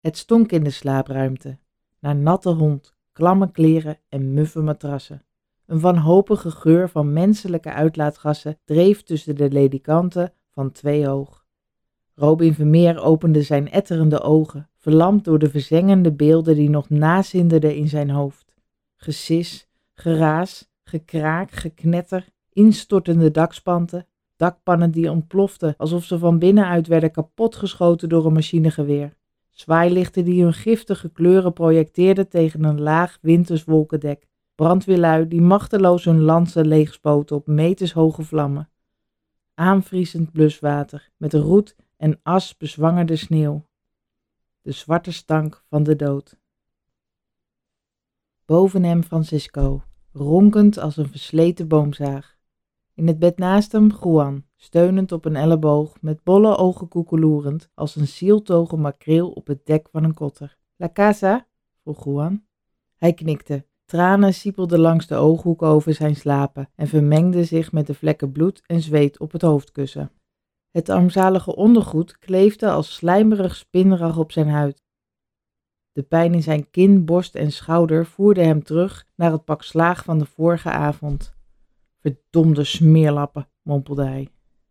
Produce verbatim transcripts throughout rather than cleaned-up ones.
Het stonk in de slaapruimte, naar natte hond, klamme kleren en muffe matrassen. Een wanhopige geur van menselijke uitlaatgassen dreef tussen de ledikanten van twee hoog. Robin Vermeer opende zijn etterende ogen, verlamd door de verzengende beelden die nog nazinderden in zijn hoofd. Gesis, geraas, gekraak, geknetter, instortende dakspanten, dakpannen die ontploften alsof ze van binnenuit werden kapotgeschoten door een machinegeweer. Zwaailichten die hun giftige kleuren projecteerden tegen een laag winters wolkendek. Brandweerlui die machteloos hun lansen leegspoten op metershoge vlammen. Aanvriezend bluswater met roet en as bezwangerde sneeuw. De zwarte stank van de dood. Boven hem Francisco, ronkend als een versleten boomzaag. In het bed naast hem Juan, steunend op een elleboog, met bolle ogen koekeloerend als een zieltogen makreel op het dek van een kotter. La casa? Vroeg Juan. Hij knikte. Tranen siepelden langs de ooghoeken over zijn slapen en vermengden zich met de vlekken bloed en zweet op het hoofdkussen. Het armzalige ondergoed kleefde als slijmerig spinrag op zijn huid. De pijn in zijn kin, borst en schouder voerde hem terug naar het pak slaag van de vorige avond. Verdomde smeerlappen, mompelde hij.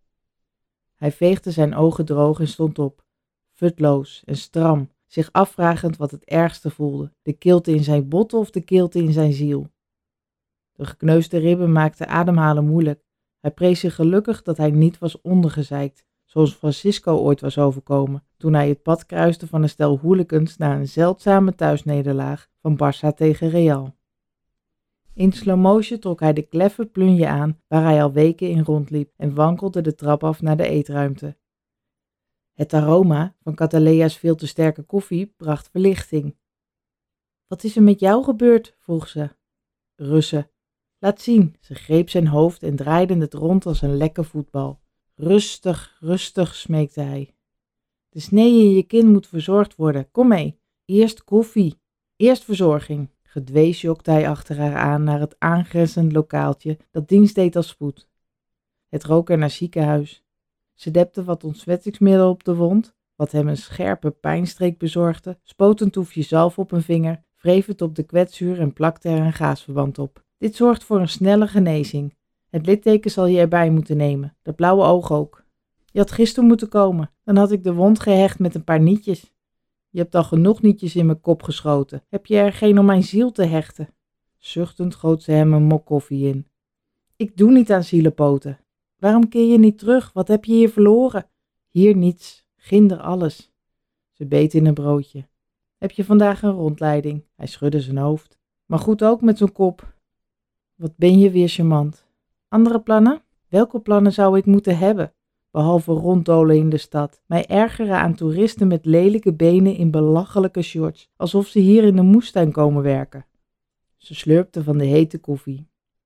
Hij veegde zijn ogen droog en stond op, futloos en stram, zich afvragend wat het ergste voelde, de kilte in zijn botten of de kilte in zijn ziel. De gekneusde ribben maakten ademhalen moeilijk. Hij prees zich gelukkig dat hij niet was ondergezeikt, zoals Francisco ooit was overkomen, toen hij het pad kruiste van een stel hooligans na een zeldzame thuisnederlaag van Barça tegen Real. In slow motion trok hij de kleffe plunje aan waar hij al weken in rondliep en wankelde de trap af naar de eetruimte. Het aroma van Catalea's veel te sterke koffie bracht verlichting. Wat is er met jou gebeurd? Vroeg ze. Russen. Laat zien. Ze greep zijn hoofd en draaide het rond als een lekke voetbal. Rustig, rustig, smeekte hij. De snee in je kin moet verzorgd worden. Kom mee. Eerst koffie. Eerst verzorging. Gedwee jokte hij achter haar aan naar het aangrenzend lokaaltje dat dienst deed als spoed. Het rook er naar ziekenhuis. Ze depte wat ontsmettingsmiddel op de wond, wat hem een scherpe pijnstreek bezorgde, spoot een toefje zalf op een vinger, wreef het op de kwetsuur en plakte er een gaasverband op. Dit zorgt voor een snelle genezing. Het litteken zal je erbij moeten nemen, dat blauwe oog ook. Je had gisteren moeten komen, dan had ik de wond gehecht met een paar nietjes. Je hebt al genoeg nietjes in mijn kop geschoten. Heb je er geen om mijn ziel te hechten? Zuchtend goot ze hem een mok koffie in. Ik doe niet aan zielenpoten. Waarom keer je niet terug? Wat heb je hier verloren? Hier niets, ginder alles. Ze beet in een broodje. Heb je vandaag een rondleiding? Hij schudde zijn hoofd. Maar goed ook met zo'n kop. Wat ben je weer charmant. Andere plannen? Welke plannen zou ik moeten hebben? Behalve ronddolen in de stad, mij ergeren aan toeristen met lelijke benen in belachelijke shorts, alsof ze hier in de moestuin komen werken. Ze slurpte van de hete koffie.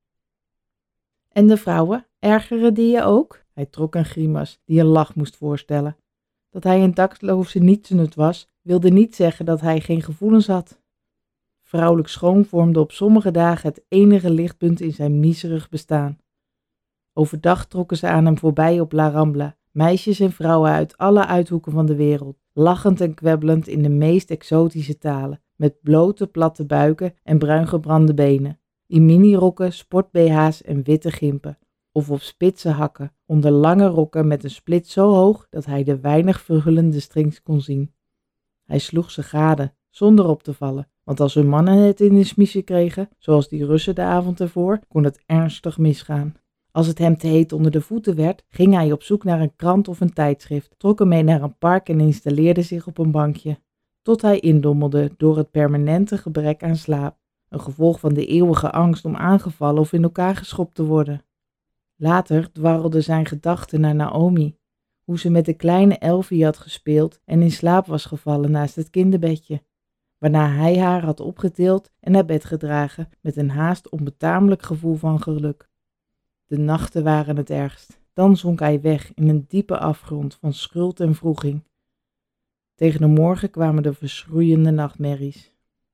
En de vrouwen, ergeren die je ook? Hij trok een grimas die een lach moest voorstellen. Dat hij een dakloze nietsnut was, wilde niet zeggen dat hij geen gevoelens had. Vrouwelijk schoon vormde op sommige dagen het enige lichtpunt in zijn miserig bestaan. Overdag trokken ze aan hem voorbij op La Rambla, meisjes en vrouwen uit alle uithoeken van de wereld, lachend en kwebbelend in de meest exotische talen, met blote platte buiken en bruingebrande benen, in minirokken, sport-B H's en witte gimpen, of op spitse hakken, onder lange rokken met een split zo hoog dat hij de weinig verhullende strings kon zien. Hij sloeg ze gade, zonder op te vallen, want als hun mannen het in de smiezen kregen, zoals die Russen de avond ervoor, kon het ernstig misgaan. Als het hem te heet onder de voeten werd, ging hij op zoek naar een krant of een tijdschrift, trok hem mee naar een park en installeerde zich op een bankje, tot hij indommelde door het permanente gebrek aan slaap, een gevolg van de eeuwige angst om aangevallen of in elkaar geschopt te worden. Later dwarrelde zijn gedachten naar Naomi, hoe ze met de kleine Elfie had gespeeld en in slaap was gevallen naast het kinderbedje, waarna hij haar had opgetild en naar bed gedragen met een haast onbetamelijk gevoel van geluk. De nachten waren het ergst. Dan zonk hij weg in een diepe afgrond van schuld en wroeging. Tegen de morgen kwamen de verschroeiende nachtmerries.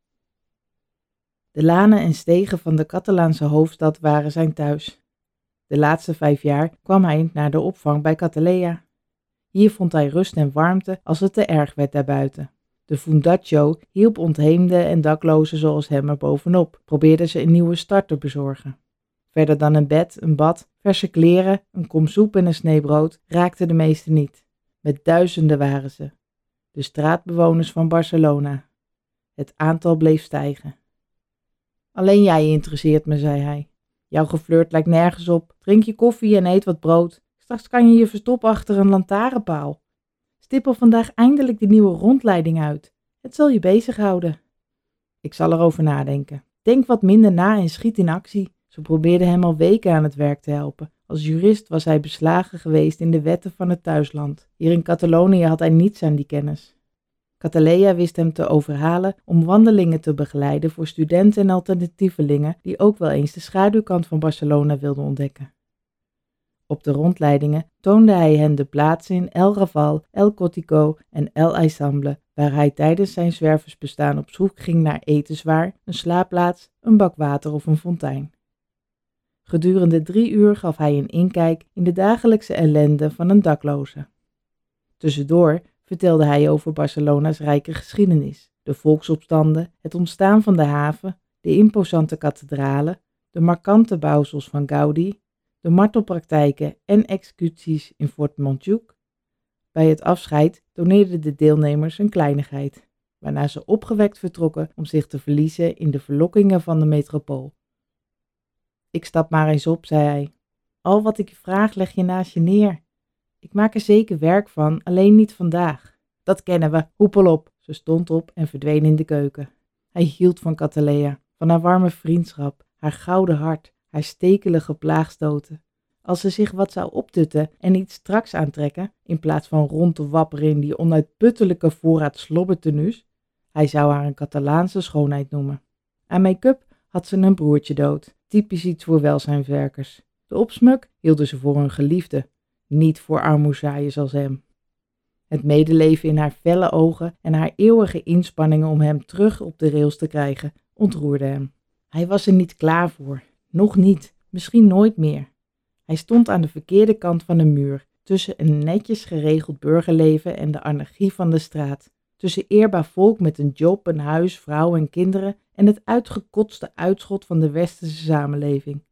De lanen en stegen van de Catalaanse hoofdstad waren zijn thuis. De laatste vijf jaar kwam hij naar de opvang bij Catalea. Hier vond hij rust en warmte als het te erg werd daarbuiten. De Fundacio hielp ontheemden en daklozen zoals hem er bovenop, probeerde ze een nieuwe start te bezorgen. Verder dan een bed, een bad, verse kleren, een kom soep en een snee brood raakten de meesten niet. Met duizenden waren ze. De straatbewoners van Barcelona. Het aantal bleef stijgen. Alleen jij interesseert me, zei hij. Jouw geflirt lijkt nergens op. Drink je koffie en eet wat brood. Straks kan je je verstoppen achter een lantaarnpaal. Stippel vandaag eindelijk de nieuwe rondleiding uit. Het zal je bezighouden. Ik zal erover nadenken. Denk wat minder na en schiet in actie. Ze probeerde hem al weken aan het werk te helpen. Als jurist was hij beslagen geweest in de wetten van het thuisland. Hier in Catalonië had hij niets aan die kennis. Cataleya wist hem te overhalen om wandelingen te begeleiden voor studenten en alternatievelingen die ook wel eens de schaduwkant van Barcelona wilden ontdekken. Op de rondleidingen toonde hij hen de plaatsen in El Raval, El Cortico en El Aissamble, waar hij tijdens zijn zwerversbestaan op zoek ging naar etenswaar, een slaapplaats, een bak water of een fontein. Gedurende drie uur gaf hij een inkijk in de dagelijkse ellende van een dakloze. Tussendoor vertelde hij over Barcelona's rijke geschiedenis, de volksopstanden, het ontstaan van de haven, de imposante kathedralen, de markante bouwsels van Gaudi, de martelpraktijken en executies in Fort Montjuïc. Bij het afscheid doneerden de deelnemers een kleinigheid, waarna ze opgewekt vertrokken om zich te verliezen in de verlokkingen van de metropool. Ik stap maar eens op, zei hij. Al wat ik je vraag leg je naast je neer. Ik maak er zeker werk van, alleen niet vandaag. Dat kennen we, hoepel op. Ze stond op en verdween in de keuken. Hij hield van Cataleya, van haar warme vriendschap, haar gouden hart, haar stekelige plaagstoten. Als ze zich wat zou optutten en iets straks aantrekken, in plaats van rond te wapperen in die onuitputtelijke voorraad slobbertenues, hij zou haar een Catalaanse schoonheid noemen. Aan make-up had ze een broertje dood, typisch iets voor welzijnswerkers. De opsmuk hielden ze voor hun geliefde, niet voor armoezaaien als hem. Het medeleven in haar felle ogen en haar eeuwige inspanningen om hem terug op de rails te krijgen, ontroerde hem. Hij was er niet klaar voor, nog niet, misschien nooit meer. Hij stond aan de verkeerde kant van de muur, tussen een netjes geregeld burgerleven en de anarchie van de straat, tussen eerbaar volk met een job, een huis, vrouw en kinderen en het uitgekotste uitschot van de westerse samenleving.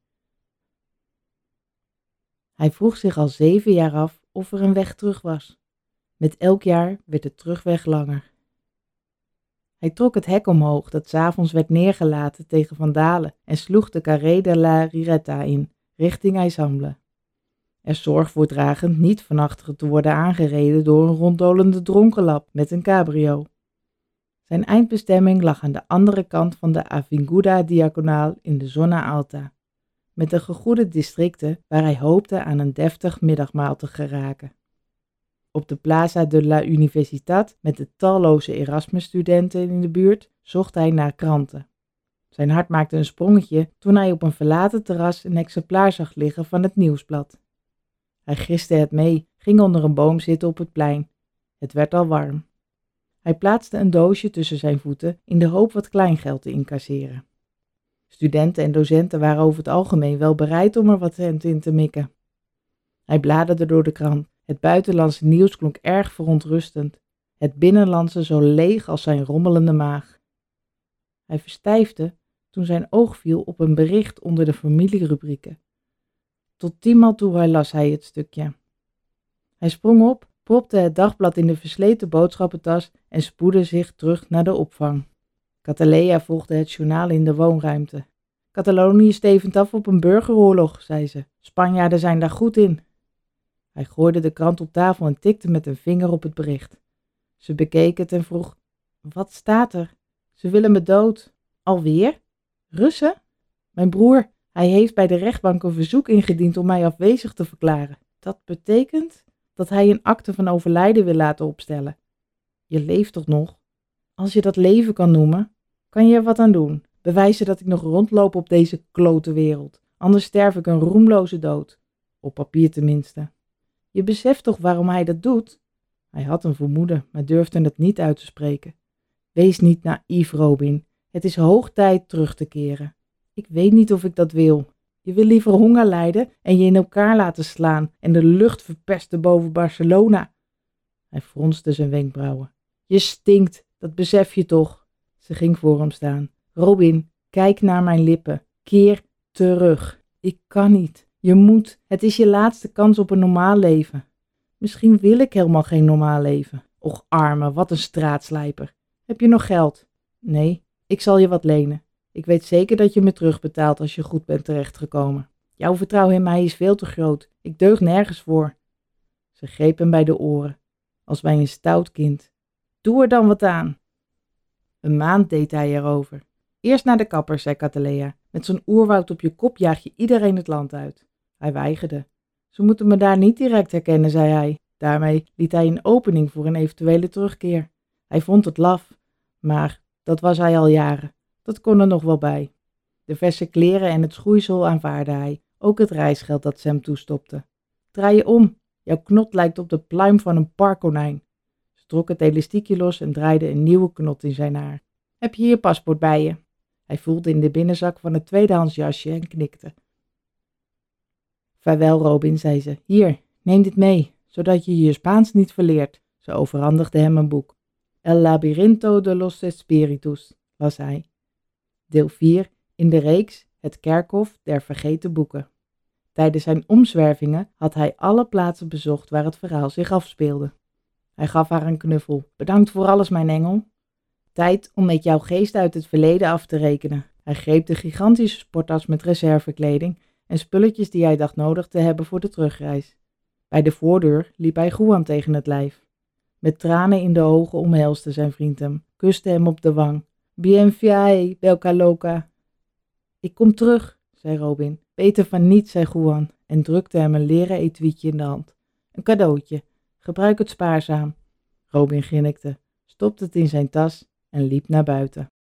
Hij vroeg zich al zeven jaar af of er een weg terug was. Met elk jaar werd de terugweg langer. Hij trok het hek omhoog dat 's avonds werd neergelaten tegen vandalen en sloeg de Carré de la Rireta in, richting Aissamble. Er zorg voor dragend niet van achteren te worden aangereden door een ronddolende dronkenlap met een cabrio. Zijn eindbestemming lag aan de andere kant van de Avinguda Diagonal in de Zona Alta, met de gegoede districten waar hij hoopte aan een deftig middagmaal te geraken. Op de Plaza de la Universitat, met de talloze Erasmus-studenten in de buurt, zocht hij naar kranten. Zijn hart maakte een sprongetje toen hij op een verlaten terras een exemplaar zag liggen van het nieuwsblad. Hij griste het mee, ging onder een boom zitten op het plein. Het werd al warm. Hij plaatste een doosje tussen zijn voeten in de hoop wat kleingeld te incasseren. Studenten en docenten waren over het algemeen wel bereid om er wat cent in te mikken. Hij bladerde door de krant. Het buitenlandse nieuws klonk erg verontrustend. Het binnenlandse zo leeg als zijn rommelende maag. Hij verstijfde toen zijn oog viel op een bericht onder de familierubrieken. Tot tienmaal toe las hij het stukje. Hij sprong op, propte het dagblad in de versleten boodschappentas en spoedde zich terug naar de opvang. Cataleya volgde het journaal in de woonruimte. Catalonië stevend af op een burgeroorlog, zei ze. Spanjaarden zijn daar goed in. Hij gooide de krant op tafel en tikte met een vinger op het bericht. Ze bekeek het en vroeg, wat staat er? Ze willen me dood. Alweer? Russen? Mijn broer, hij heeft bij de rechtbank een verzoek ingediend om mij afwezig te verklaren. Dat betekent dat hij een akte van overlijden wil laten opstellen. Je leeft toch nog? Als je dat leven kan noemen, kan je er wat aan doen. Bewijzen dat ik nog rondloop op deze klote wereld. Anders sterf ik een roemloze dood. Op papier tenminste. Je beseft toch waarom hij dat doet? Hij had een vermoeden, maar durfde het niet uit te spreken. Wees niet naïef, Robin. Het is hoog tijd terug te keren. Ik weet niet of ik dat wil. Je wil liever honger lijden en je in elkaar laten slaan en de lucht verpesten boven Barcelona. Hij fronste zijn wenkbrauwen. Je stinkt, Dat besef je toch. Ze ging voor hem staan. Robin, kijk naar mijn lippen. Keer terug. Ik kan niet. Je moet. Het is je laatste kans op een normaal leven. Misschien wil ik helemaal geen normaal leven. Och arme, wat een straatslijper. Heb je nog geld? Nee, ik zal je wat lenen. Ik weet zeker dat je me terugbetaalt als je goed bent terechtgekomen. Jouw vertrouwen in mij is veel te groot. Ik deug nergens voor. Ze greep hem bij de oren, als bij een stout kind. Doe er dan wat aan. Een maand deed hij erover. Eerst naar de kapper, zei Katalea. Met zo'n oerwoud op je kop jaag je iedereen het land uit. Hij weigerde. Ze moeten me daar niet direct herkennen, zei hij. Daarmee liet hij een opening voor een eventuele terugkeer. Hij vond het laf, maar dat was hij al jaren. Dat kon er nog wel bij. De verse kleren en het schoeisel aanvaarde hij, ook het reisgeld dat Sam toestopte. Draai je om, jouw knot lijkt op de pluim van een parkonijn. Ze trok het elastiekje los en draaide een nieuwe knot in zijn haar. Heb je je paspoort bij je? Hij voelde in de binnenzak van het tweedehands jasje en knikte. Vaarwel, Robin, zei ze. Hier, neem dit mee, zodat je je Spaans niet verleert. Ze overhandigde hem een boek. El Labirinto de los Espíritus, las hij. Deel vier in de reeks Het kerkhof der vergeten boeken. Tijdens zijn omzwervingen had hij alle plaatsen bezocht waar het verhaal zich afspeelde. Hij gaf haar een knuffel. Bedankt voor alles, mijn engel. Tijd om met jouw geest uit het verleden af te rekenen. Hij greep de gigantische sporttas met reservekleding en spulletjes die hij dacht nodig te hebben voor de terugreis. Bij de voordeur liep hij Juan tegen het lijf. Met tranen in de ogen omhelsde zijn vriend hem, kuste hem op de wang. Bien fiai, belka loca. Ik kom terug, zei Robin. Beter van niet, zei Juan en drukte hem een leren etuietje in de hand. Een cadeautje. Gebruik het spaarzaam. Robin grinnikte, stopte het in zijn tas en liep naar buiten.